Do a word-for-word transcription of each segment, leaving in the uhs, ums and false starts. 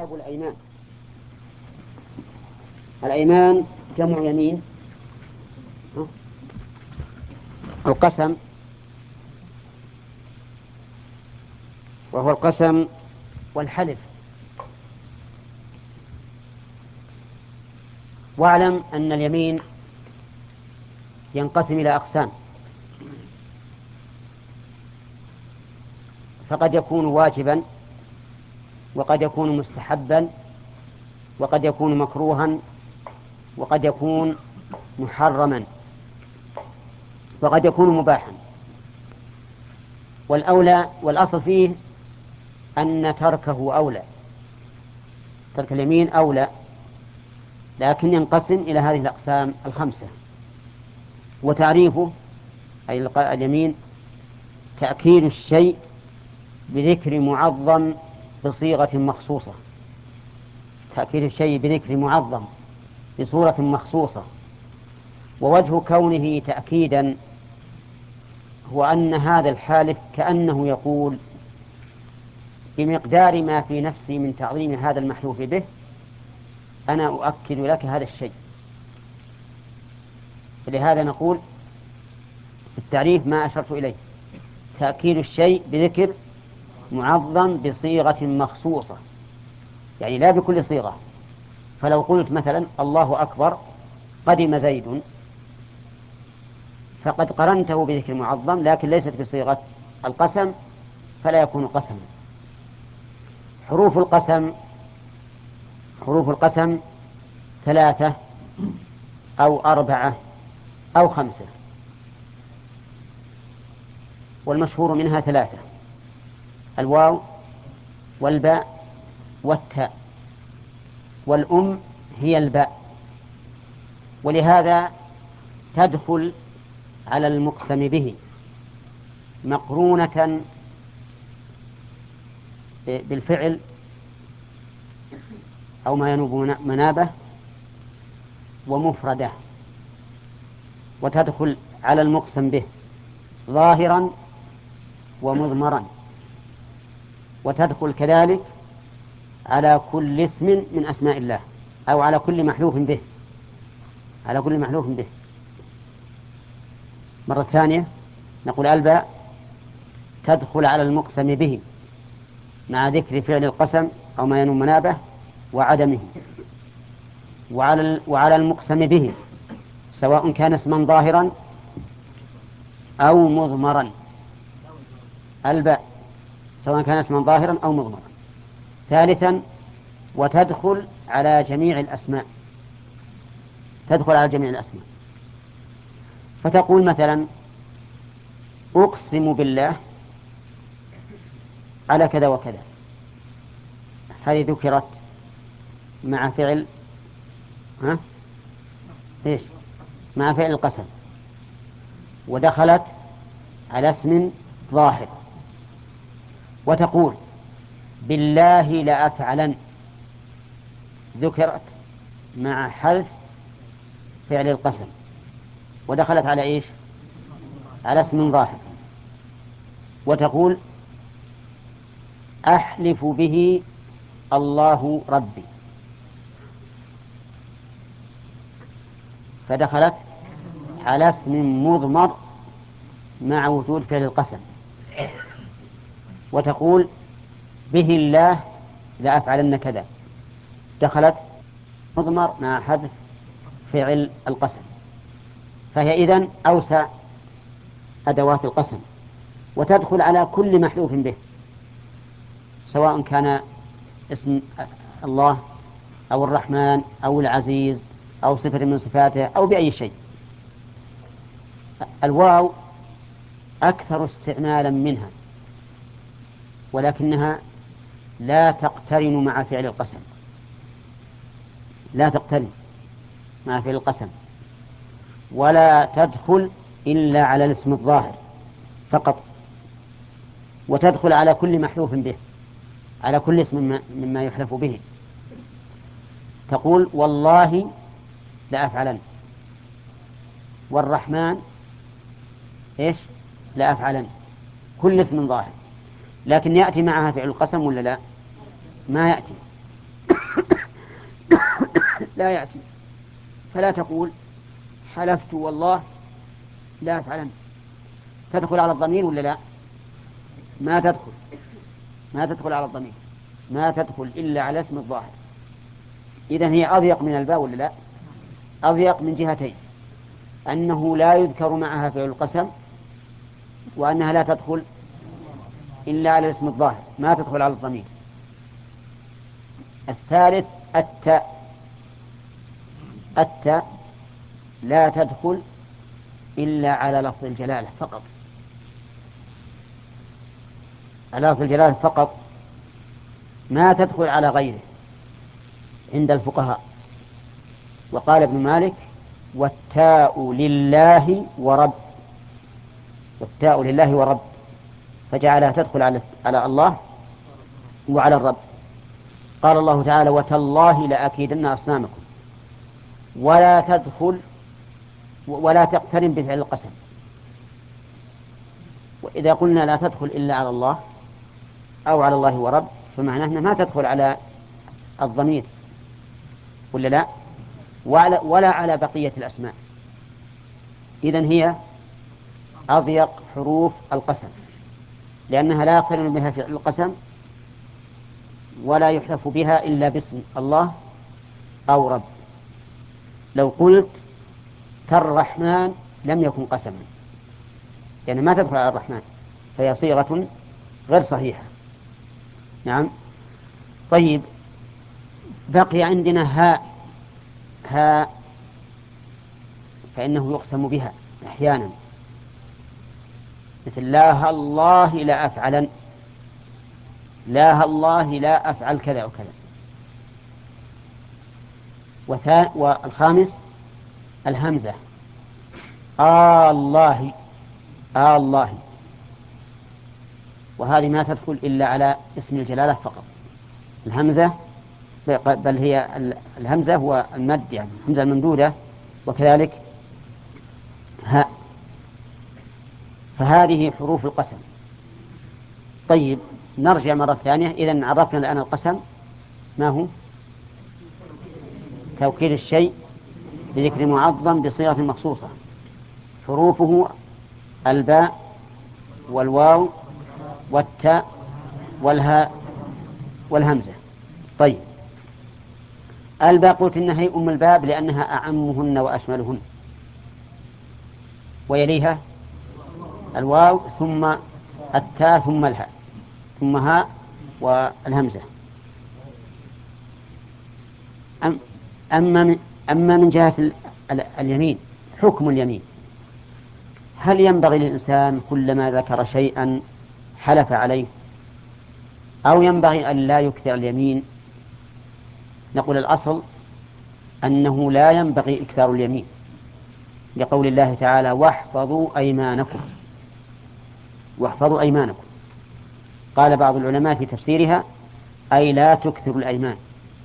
باب الأيمان. الأيمان جمع يمين. القسم وهو القسم والحلف. واعلم أن اليمين ينقسم إلى أقسام، فقد يكون واجبا، وقد يكون مستحبا، وقد يكون مكروها، وقد يكون محرما، وقد يكون مباحا. والأولى والأصل فيه أن تركه أولى، ترك اليمين أولى، لكن ينقسم إلى هذه الأقسام الخمسة. وتعريفه أي اليمين تأكيد الشيء بذكر معظم بصيغة مخصوصة، تأكيد الشيء بذكر معظم بصورة مخصوصة. ووجه كونه تأكيدا هو أن هذا الحالف كأنه يقول بمقدار ما في نفسي من تعظيم هذا المحلوف به أنا أؤكد لك هذا الشيء. فلهذا نقول في التعريف ما أشرت إليه، تأكيد الشيء بذكر معظم بصيغة مخصوصة، يعني لا بكل صيغة. فلو قلت مثلا الله أكبر قدم زيد، فقد قرنته بذكر معظم لكن ليست بصيغة القسم، فلا يكون قسما. حروف القسم حروف القسم ثلاثة أو أربعة أو خمسة، والمشهور منها ثلاثة: الواو والباء والتاء، والأم هي الباء. ولهذا تدخل على المقسم به مقرونة بالفعل أو ما ينوب منابه ومفردة، وتدخل على المقسم به ظاهرا ومضمرا، وتدخل كذلك على كل اسم من أسماء الله أو على كل محلوف به على كل محلوف به. مرة ثانية نقول الباء تدخل على المقسم به مع ذكر فعل القسم أو ما ينوب منابه وعدمه، وعلى وعلى المقسم به سواء كان اسما ظاهرا أو مضمرا. الباء سواء كان اسما ظاهرا أو مضمرا. ثالثا وتدخل على جميع الأسماء، تدخل على جميع الأسماء. فتقول مثلا أقسم بالله على كذا وكذا، هذه ذكرت مع فعل ها؟ إيش؟ مع فعل القسم، ودخلت على اسم ظاهر. وتقول بالله لأفعلن، ذكرت مع حذف فعل القسم ودخلت على إيش؟ على اسم ظاهر. وتقول أحلف به الله ربي، فدخلت على اسم مضمر مع وجود فعل القسم. وتقول به الله لأفعلن كذا، دخلت مضمر مع حذف فعل القسم. فهي إذن أوسع أدوات القسم، وتدخل على كل محلوف به سواء كان اسم الله أو الرحمن أو العزيز أو صفة من صفاته أو بأي شيء. الواو أكثر استعمالا منها، ولكنها لا تقترن مع فعل القسم، لا تقترن مع فعل القسم، ولا تدخل إلا على الاسم الظاهر فقط. وتدخل على كل محلوف به، على كل اسم مما يحلف به. تقول والله لأفعلن، والرحمن إيش؟ لأفعلن، كل اسم ظاهر. لكن يأتي معها فعل القسم ولا لا؟ ما يأتي. لا يأتي. فلا تقول حلفت والله لا أفعلن. تدخل على الضمير ولا لا؟ ما تدخل، ما تدخل على الضمير، ما تدخل إلا على اسم الظاهر. إذن هي أضيق من الباء ولا لا؟ أضيق من جهتين: أنه لا يذكر معها فعل القسم، وأنها لا تدخل إلا على اسم الظاهر، ما تدخل على الضمير. الثالث التاء. التاء لا تدخل إلا على لفظ الجلالة فقط، على لفظ الجلالة فقط، ما تدخل على غيره عند الفقهاء. وقال ابن مالك: والتاء لله ورب، والتاء لله ورب، فجعلها تدخل على على الله وعلى الرب. قال الله تعالى: وتالله لأكيدن أصنامكم. ولا تدخل ولا تقترن بفعل القسم. وإذا قلنا لا تدخل إلا على الله أو على الله ورب، فمعناه أنها ما تدخل على الضمير ولا لا، ولا, ولا على بقية الأسماء. إذن هي أضيق حروف القسم، لأنها لا يقترن بها فعل القسم، ولا يحلف بها إلا باسم الله أو رب. لو قلت كالرحمن لم يكن قسما، يعني ما تدخل على الرحمن، فهي صيغة غير صحيحة. نعم. طيب، بقي عندنا هاء. هاء فإنه يقسم بها أحيانا، مثل لا الله لا أفعلن، لا الله لا أفعل كذا وكذا. وثا... والخامس الهمزة. آه الله، آه الله، وهذه ما تدخل إلا على اسم الجلالة فقط. الهمزة، بل هي الهمزة هو المد، يعني الهمزة الممدودة، وكذلك هاء. فهذه حروف القسم. طيب، نرجع مرة ثانية. إذن عرفنا الآن القسم ما هو: توكيد الشيء بذكر معظم بصيغة مخصوصة. حروفه الباء والواو والتاء والهاء والهمزة. طيب، الباء قلت إنها هي أم الباب لأنها أعمهن وأشملهن، ويليها الواو، ثم التاء، ثم الهاء، ثم هاء والهمزة. أم أما من أما من جهة ال... ال... اليمين، حكم اليمين: هل ينبغي للإنسان كلما ذكر شيئا حلف عليه، أو ينبغي أن لا يكثر اليمين؟ نقول الأصل أنه لا ينبغي إكثار اليمين، لقول الله تعالى: واحفظوا أيمانكم. واحفظوا أيمانكم. قال بعض العلماء في تفسيرها: أي لا تكثر الأيمان.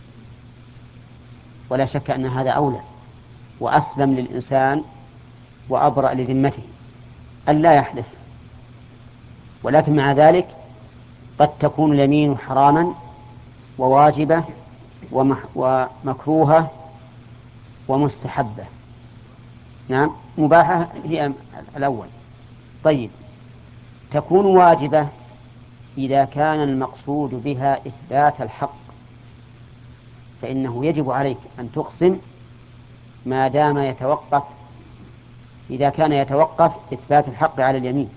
ولا شك أن هذا أولى وأسلم للإنسان وأبرأ لذمته أن لا يحلف. ولكن مع ذلك قد تكون اليمين حراما وواجبة ومكروهة ومستحبة. نعم، مباحة هي الأول. طيب، تكون واجبة إذا كان المقصود بها إثبات الحق، فإنه يجب عليك أن تقسم ما دام يتوقف، إذا كان يتوقف إثبات الحق على اليمين.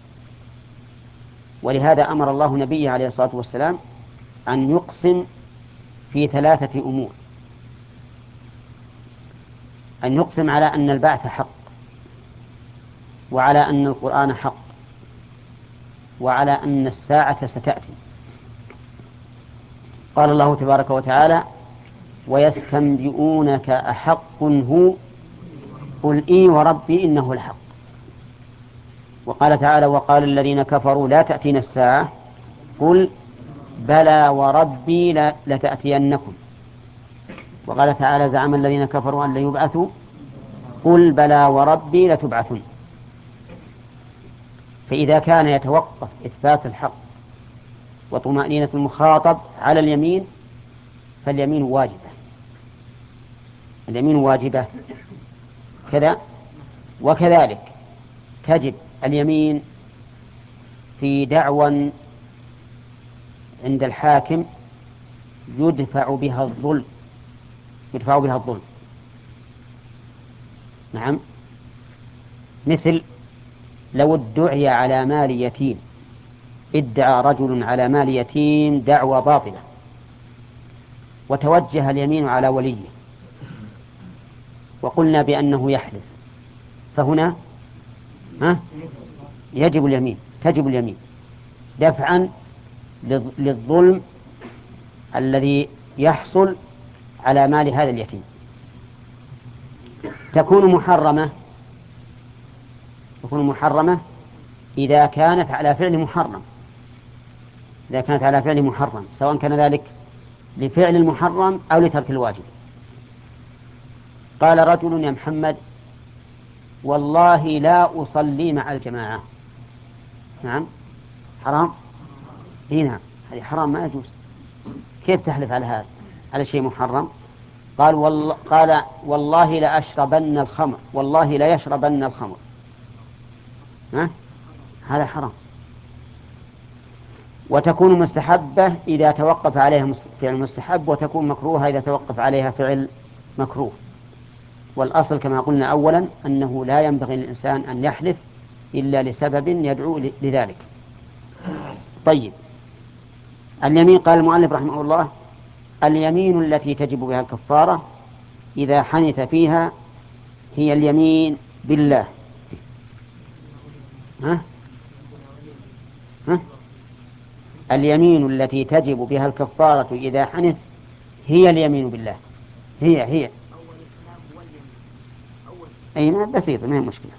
ولهذا أمر الله نبيه عليه الصلاة والسلام أن يقسم في ثلاثة أمور: أن يقسم على أن البعث حق، وعلى أن القرآن حق، وعلى أن الساعة ستأتي. قال الله تبارك وتعالى: ويستنبئونك أحق هو قل إي وربي إنه الحق. وقال تعالى: وقال الذين كفروا لا تأتينا الساعة قل بلى وربي لتأتينكم. وقال تعالى: زعم الذين كفروا أن لا يبعثوا قل بلى وربي لتبعثن. فإذا كان يتوقف إثبات الحق وطمأنينة المخاطب على اليمين، فاليمين واجبة. اليمين واجبة كذا. وكذلك تجب اليمين في دعوى عند الحاكم يدفع بها الظلم، يدفع بها الظلم. نعم، مثل لو ادعي على مال يتيم، ادعى رجل على مال يتيم دعوى باطلة وتوجه اليمين على وليه وقلنا بأنه يحلف، فهنا ها يجب اليمين، تجب اليمين دفعا للظلم الذي يحصل على مال هذا اليتيم. تكون محرمة، تكون محرمة إذا كانت على فعل محرم، إذا كانت على فعل محرم سواء كان ذلك لفعل المحرم أو لترك الواجب. قال رجل يا محمد والله لا أصلي مع الجماعة. نعم حرام، إيه نعم هذه حرام ما يجوز. كيف تحلف على هذا على شيء محرم؟ قال والله, قال والله لا أشربن الخمر، والله لا يشربن الخمر. ها؟ هذا حرام. وتكون مستحبة إذا توقف عليها فعل مستحب، وتكون مكروهة إذا توقف عليها فعل مكروه. والأصل كما قلنا أولا أنه لا ينبغي للإنسان أن يحلف إلا لسبب يدعو لذلك. طيب، اليمين قال المؤلف رحمه الله اليمين التي تجب بها الكفارة إذا حنث فيها هي اليمين بالله. ها؟ ها؟ اليمين التي تجب بها الكفارة إذا حنث هي اليمين بالله. هي هي أي ما بسيطة ما هي مشكلة.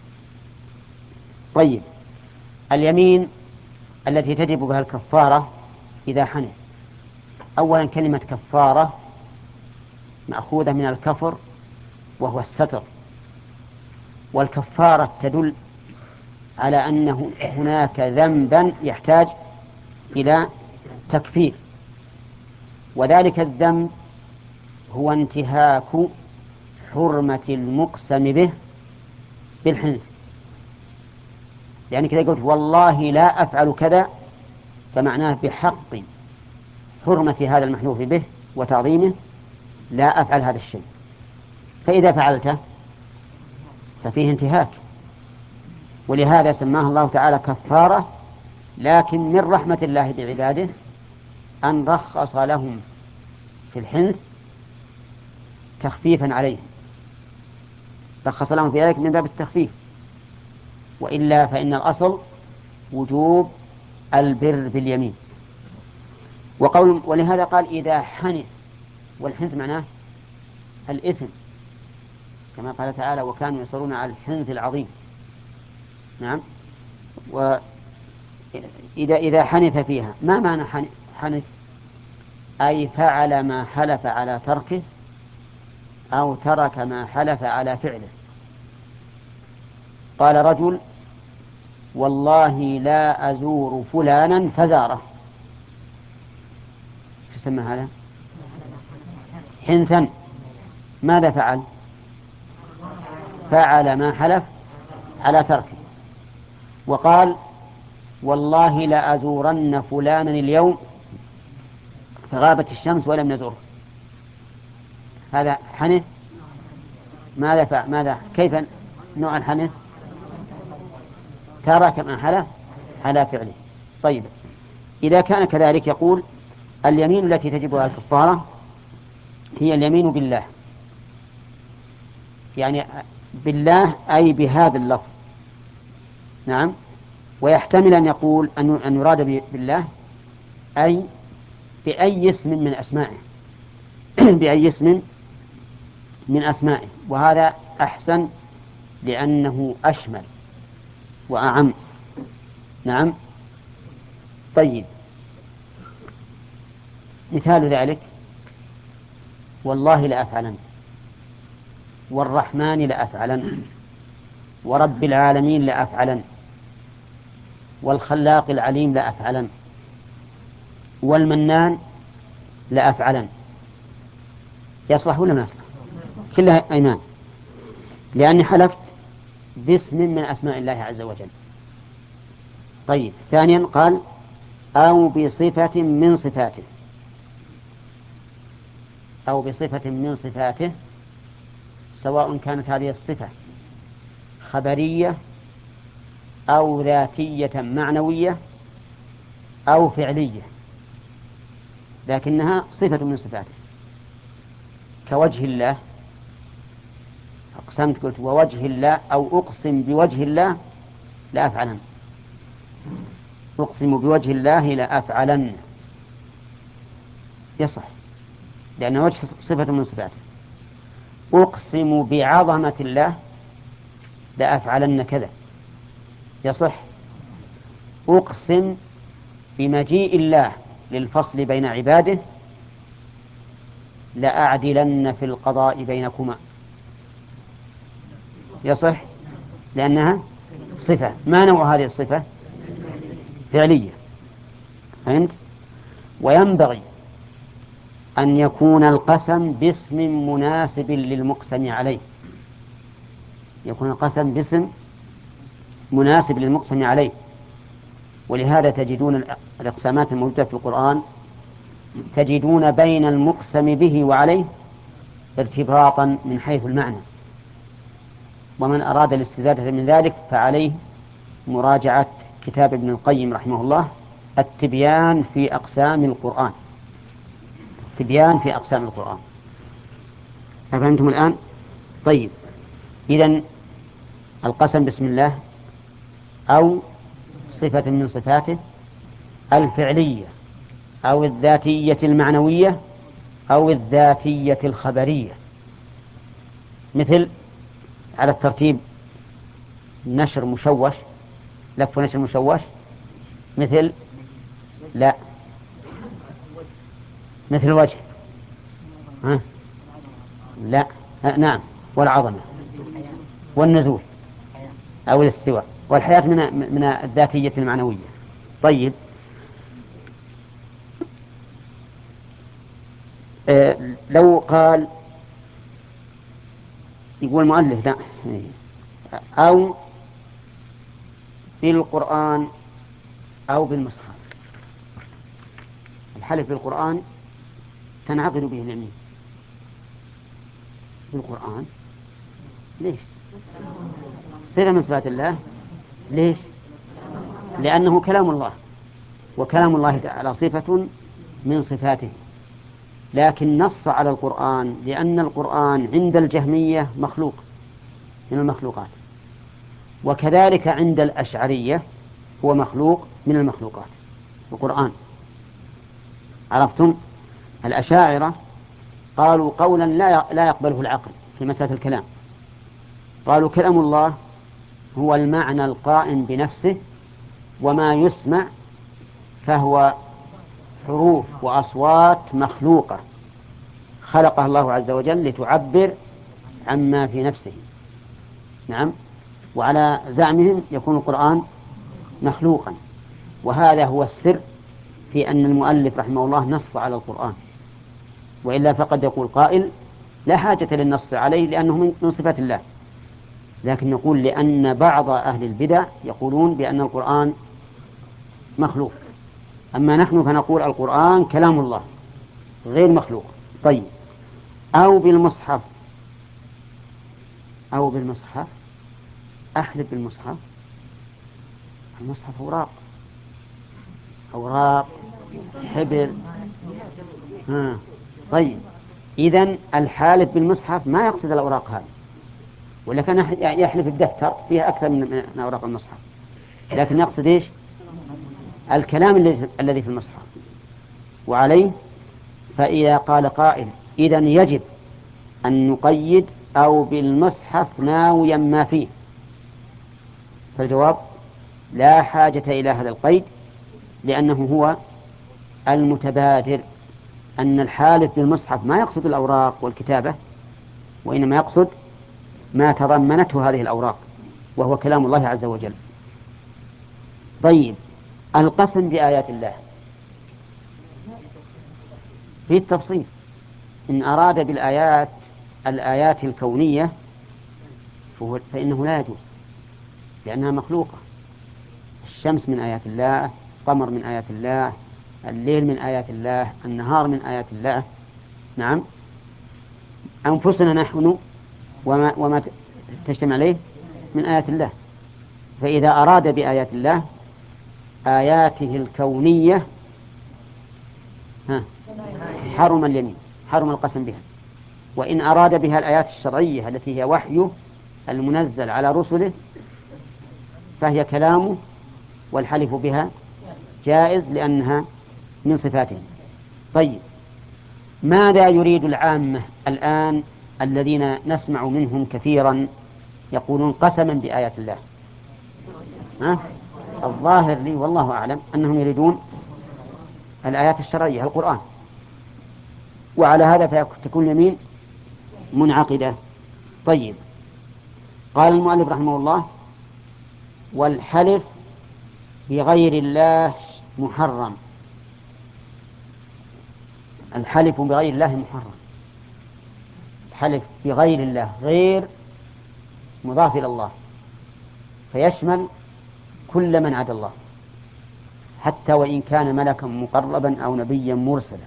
طيب، اليمين التي تجب بها الكفارة إذا حنث، أولا كلمة كفارة مأخوذة من الكفر وهو الستر، والكفارة تدل على أنه هناك ذنبا يحتاج إلى تكفير، وذلك الذنب هو انتهاك حرمة المقسم به بالحنث. يعني كذا قلت والله لا أفعل كذا، فمعناه بحق حرمة هذا المحلوف به وتعظيمه لا أفعل هذا الشيء، فإذا فعلته ففيه انتهاك، ولهذا سماه الله تعالى كفارة. لكن من رحمة الله بعباده أن رخص لهم في الحنث تخفيفا عليهم، رخص لهم في ذلك من باب التخفيف، وإلا فإن الأصل وجوب البر باليمين. وقول ولهذا قال إذا حنث، والحنث معناه الإثم كما قال تعالى وكانوا يصرون على الحنث العظيم. نعم. وإذا إذا حنث فيها، ما معنى حنث؟ أي فعل ما حلف على تركه أو ترك ما حلف على فعله. قال رجل والله لا أزور فلانا فزاره، شو يسمى هذا؟ حنثا. ماذا فعل؟ فعل ما حلف على تركه. وقال والله لا أزورن فلانا اليوم فغابت الشمس ولم نزره، هذا حنث. ماذا فعل؟ ماذا كيف نوع الحنث؟ ترك ما حلف على فعله. طيب، إذا كان كذلك يقول اليمين التي تجبها الكفارة هي اليمين بالله، يعني بالله أي بهذا اللفظ. نعم. ويحتمل أن يقول أن يراد بالله أي بأي اسم من أسمائه بأي اسم من أسمائه، وهذا أحسن لأنه أشمل وأعم. نعم. طيب، مثال ذلك والله لأفعلن، والرحمن لأفعلن، ورب العالمين لأفعلن، والخلاق العليم لأفعلن، والمنان لأفعلن. يصلح ولا ما يصلح؟ كلها أيمان، لأني حلفت باسم من أسماء الله عز وجل. طيب، ثانيا قال أو بصفة من صفاته، أو بصفة من صفاته، سواء كانت هذه الصفة خبرية أو ذاتية معنوية أو فعلية، لكنها صفة من صفاته. كوجه الله، أقسمت قلت ووجه الله، أو أقسم بوجه الله لأفعلن، أقسم بوجه الله لأفعلن، يصح لأن وجه صفة من صفاته. أقسم بعظمة الله لأفعلن كذا، يصح. أقسم بمجيء الله للفصل بين عباده لأعدلن في القضاء بينكما، يصح لأنها صفة. ما نوع هذه الصفة؟ فعلية، فهمت؟ وينبغي أن يكون القسم باسم مناسب للمقسم عليه، يكون القسم باسم مناسب للمقسم عليه. ولهذا تجدون الإقسامات الموجودة في القرآن تجدون بين المقسم به وعليه ارتباطا من حيث المعنى، ومن أراد الاستزادة من ذلك فعليه مراجعة كتاب ابن القيم رحمه الله التبيان في أقسام القرآن، تبيان في أقسام القرآن. أفهمتم الآن؟ طيب، إذن القسم بسم الله أو صفة من صفاته الفعلية أو الذاتية المعنوية أو الذاتية الخبرية، مثل على الترتيب نشر مشوش، لف ونشر مشوش، مثل لا مثل وجه، ها؟ لا ها نعم، والعظمة والنزول أو الاستواء والحياة من من الذاتية المعنوية. طيب، آه لو قال، يقول المؤلف لا، أو بالقرآن أو بالمصحف، الحلف بالقرآن تنعقد به اليمين. بالقرآن ليش؟ صفة من صفات الله، ليش؟ لأنه كلام الله، وكلام الله تعالى صفة من صفاته، لكن نص على القرآن لأن القرآن عند الجهمية مخلوق من المخلوقات، وكذلك عند الأشعرية هو مخلوق من المخلوقات القرآن. عرفتم؟ الأشاعرة قالوا قولا لا لا يقبله العقل في مسألة الكلام، قالوا كلام الله هو المعنى القائم بنفسه، وما يسمع فهو حروف وأصوات مخلوقة خلقها الله عز وجل لتعبر عما في نفسه. نعم، وعلى زعمهم يكون القرآن مخلوقا، وهذا هو السر في أن المؤلف رحمه الله نص على القرآن، وإلا فقد يقول قائل لا حاجة للنص عليه لأنه من صفات الله، لكن نقول لأن بعض أهل البدع يقولون بأن القرآن مخلوق، أما نحن فنقول القرآن كلام الله غير مخلوق. طيب، أو بالمصحف، أو بالمصحف، أحلف بالمصحف، المصحف أوراق، أوراق حبر، ها. طيب، إذن الحالف بالمصحف ما يقصد الأوراق هذه، ولا كان يحلف الدفتر فيها أكثر من أوراق المصحف، لكن يقصد إيش؟ الكلام الذي في المصحف. وعليه فإذا قال قائل إذن يجب أن نقيد أو بالمصحف ناويا ما فيه، فالجواب لا حاجة إلى هذا القيد، لأنه هو المتبادر أن الحالف بالمصحف ما يقصد الأوراق والكتابة، وإنما يقصد ما تضمنته هذه الأوراق وهو كلام الله عز وجل. طيب، القسم بآيات الله في التفصيل، إن أراد بالآيات الآيات الكونية فإنه لا يجوز، لأنها مخلوقة. الشمس من آيات الله، القمر من آيات الله، الليل من آيات الله، النهار من آيات الله. نعم، أنفسنا نحن وما, وما تجتمع عليه من آيات الله. فإذا أراد بآيات الله آياته الكونية ها حرم اليمين، حرم القسم بها. وإن أراد بها الآيات الشرعية التي هي وحيه المنزل على رسله فهي كلامه، والحلف بها جائز لأنها من صفاته. طيب، ماذا يريد العامة الآن الذين نسمع منهم كثيرا يقولون قسما بآيات الله؟ ها؟ الظاهر لي والله أعلم أنهم يريدون الآيات الشرعية، القرآن، وعلى هذا فتكون اليمين منعقدة. طيب، قال المؤلف رحمه الله: والحلف بغير الله محرم. الحلف بغير الله محرم. الحلف بغير الله غير مضاف إلى الله، فيشمل كل من عدا الله، حتى وإن كان ملكا مقربا أو نبيا مرسلا.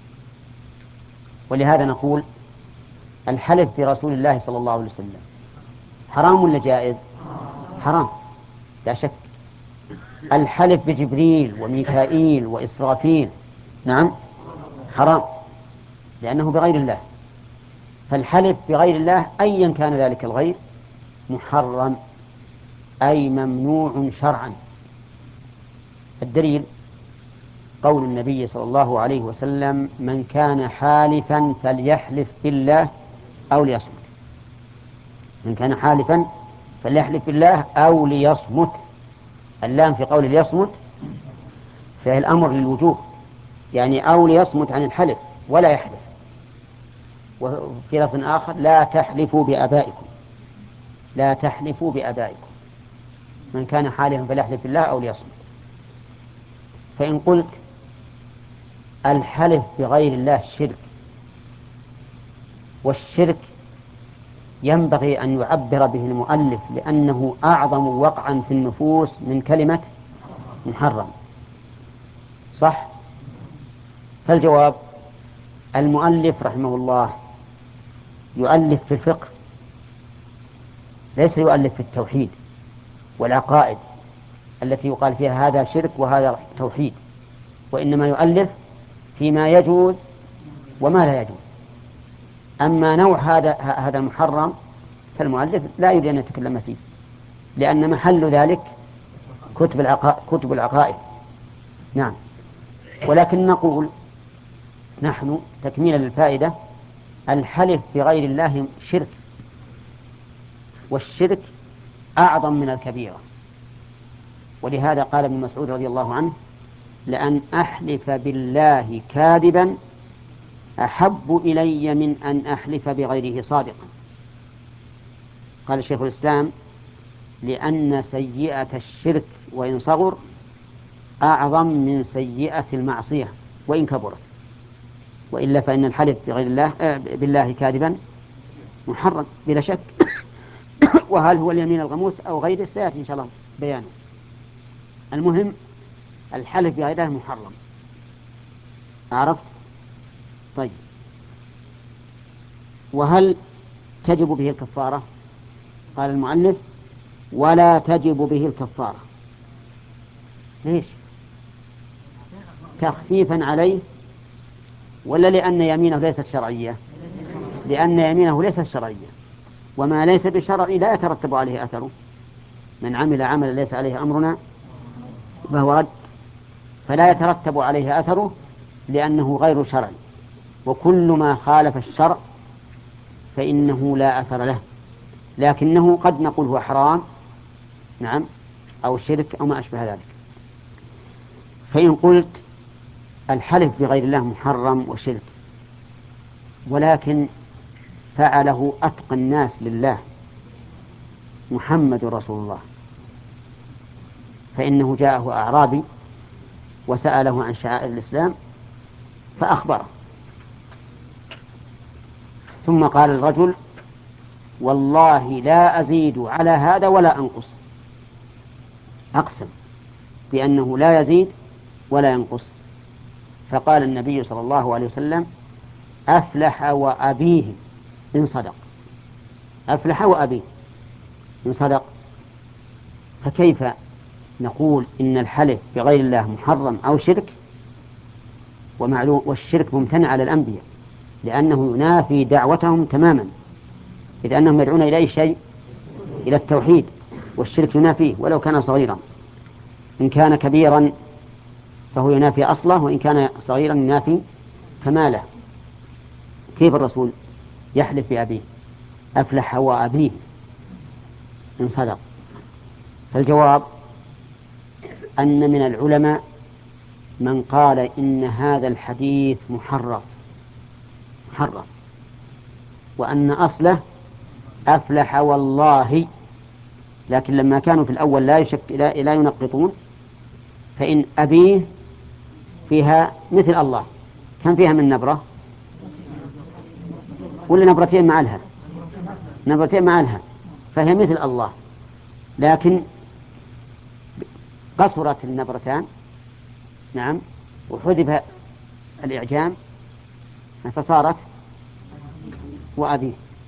ولهذا نقول الحلف برسول الله صلى الله عليه وسلم حرام ولا جائز؟ حرام لا شك. الحلف بجبريل وميكائيل وإسرافيل نعم حرام، لأنه بغير الله. فالحلف بغير الله أيا كان ذلك الغير محرم، أي ممنوع شرعا. الدليل قول النبي صلى الله عليه وسلم: من كان حالفا فليحلف بالله أو ليصمت. من كان حالفا فليحلف بالله أو ليصمت. اللام في قول ليصمت فهي الأمر للوجوب، يعني أو ليصمت عن الحلف ولا يحلف. وفي لفظ آخر: لا تحلفوا بآبائكم، لا تحلفوا بآبائكم. من كان حالفا فليحلف بالله أو ليصمت. فإن قلت الحلف بغير الله شرك، والشرك ينبغي أن يعبر به المؤلف لأنه أعظم وقعا في النفوس من كلمة محرم، صح؟ فالجواب: المؤلف رحمه الله يؤلف في الفقه، ليس يؤلف في التوحيد والعقائد التي يقال فيها هذا شرك وهذا توحيد، وإنما يؤلف فيما يجوز وما لا يجوز. أما نوع هذا هذا المحرم فالمؤلف لا يريد أن يتكلم فيه، لأن محل ذلك كتب العقائد, كتب العقائد. نعم. ولكن نقول نحن تكميلا للفائدة: الحلف بغير الله شرك، والشرك أعظم من الكبيرة. ولهذا قال ابن مسعود رضي الله عنه: لأن أحلف بالله كاذبا أحب إلي من أن أحلف بغيره صادقا. قال شيخ الإسلام: لأن سيئة الشرك وإن صغر أعظم من سيئة المعصية وإن كبرت. وإلا فإن الحلف بغير الله آه بالله كاذبا محرم بلا شك. وهل هو اليمين الغموس أو غيره سيأتي إن شاء الله بيانه. المهم الحلف بغير الله محرم. عرفت؟ طيب، وهل تجب به الكفارة؟ قال المؤلف: ولا تجب به الكفارة. ليش؟ تخفيفا عليه ولا لأن يمينه ليست شرعية؟ لأن يمينه ليست شرعية، وما ليس بشرعي لا يترتب عليه أثره. من عمل عملا ليس عليه أمرنا فهو رد، فلا يترتب عليه أثره لأنه غير شرعي. وكل ما خالف الشرع فإنه لا أثر له، لكنه قد نقول هو حرام نعم أو شرك أو ما أشبه ذلك. فإن قلت الحلف بغير الله محرم وشرك، ولكن فعله أتقى الناس لله محمد رسول الله، فإنه جاءه أعرابي وسأله عن شعائر الإسلام فأخبره، ثم قال الرجل والله لا أزيد على هذا ولا أنقص، أقسم بأنه لا يزيد ولا ينقص. فقال النبي صلى الله عليه وسلم أفلح وأبيه إن صدق، أفلح وأبيه إن صدق. فكيف نقول إن الحلف بغير الله محرم أو شرك، ومعلوم والشرك ممتنع على الأنبياء لأنه ينافي دعوتهم تماما، إذ أنهم يدعون إلى أي شيء؟ إلى التوحيد، والشرك ينافيه ولو كان صغيرا. إن كان كبيرا فهو ينافي أصله، وإن كان صغيرا ينافي كماله. كيف الرسول يحلف بأبيه؟ أفلح وأبيه إن صدق. فالجواب أن من العلماء من قال إن هذا الحديث محرف محرف وأن أصله أفلح والله، لكن لما كانوا في الأول لا يشك لا, لا ينقطون، فإن أبيه فيها مثل الله، كم فيها من نبرة؟ ولا نبرتين مع الها؟ نبرتين مع الها، فهي مثل الله، لكن قصرت النبرتان، نعم، وحذف الإعجام فصارت وأبيه،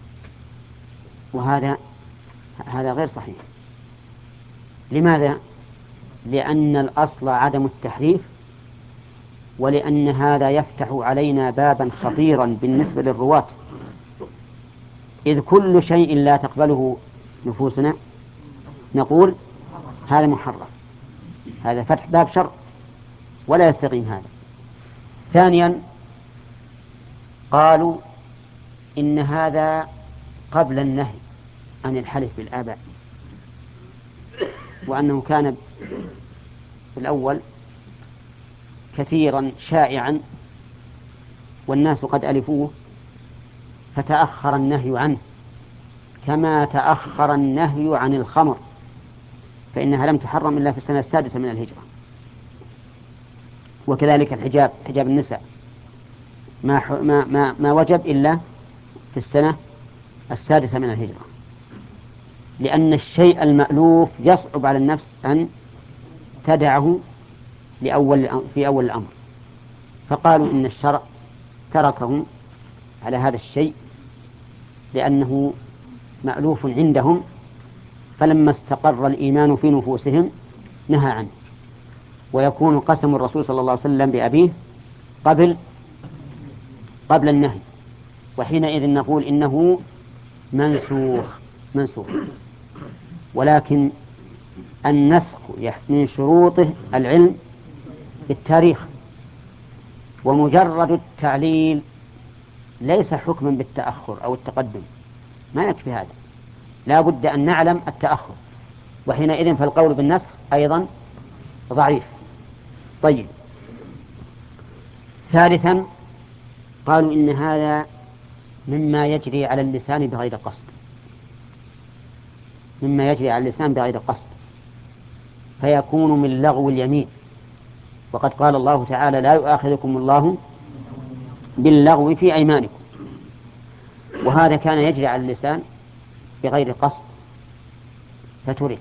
وهذا هذا غير صحيح. لماذا؟ لأن الأصل عدم التحريف، ولأن هذا يفتح علينا بابا خطيرا بالنسبة للرواة، إذ كل شيء لا تقبله نفوسنا نقول هذا محرم، هذا فتح باب شر ولا يستقيم هذا. ثانيا قالوا إن هذا قبل النهي عن الحلف بالآباء، وأنه كان في الأول كثيرا شائعا والناس قد ألفوه فتأخر النهي عنه، كما تأخر النهي عن الخمر، فإنها لم تحرم إلا في السنة السادسة من الهجرة. وكذلك الحجاب، حجاب النساء ما, ما, ما, ما وجب إلا في السنة السادسة من الهجرة، لأن الشيء المألوف يصعب على النفس أن تدعه لأول في أول الأمر، فقالوا إن الشرع تركهم على هذا الشيء لأنه مألوف عندهم، فلما استقر الإيمان في نفوسهم نهى عنه. ويكون قسم الرسول صلى الله عليه وسلم بأبيه قبل قبل النهي، وحينئذ نقول إنه منسوخ منسوخ. ولكن النسخ من شروطه العلم بالتاريخ، ومجرد التعليل ليس حكما بالتأخر أو التقدم، ما يكفي هذا، لا بد أن نعلم التأخر، وحينئذ فالقول بالنسخ أيضا ضعيف. طيب، ثالثا قالوا إن هذا مما يجري على اللسان بغير قصد، مما يجري على اللسان بغير قصد، فيكون من لغو اليمين، وقد قال الله تعالى لا يؤاخذكم الله باللغو في أيمانكم، وهذا كان يجري على اللسان بغير قصد فترك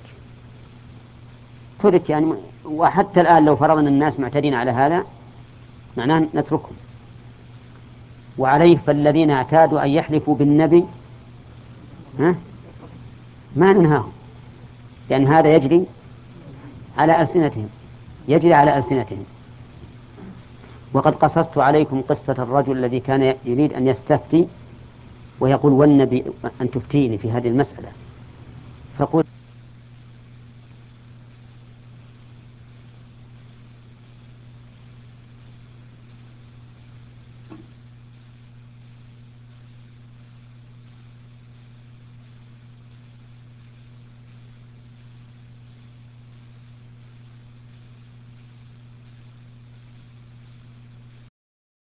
ترك يعني. وحتى الآن لو فرضنا الناس معتدين على هذا معناه نتركهم. وعليه فالذين اعتادوا أن يحلفوا بالنبي ها ما ننهاهم، لأن هذا يجري على ألسنتهم يجري على ألسنتهم. وقد قصصت عليكم قصة الرجل الذي كان يريد أن يستفتي ويقول والنبي أن تفتيني في هذه المسألة، فقلت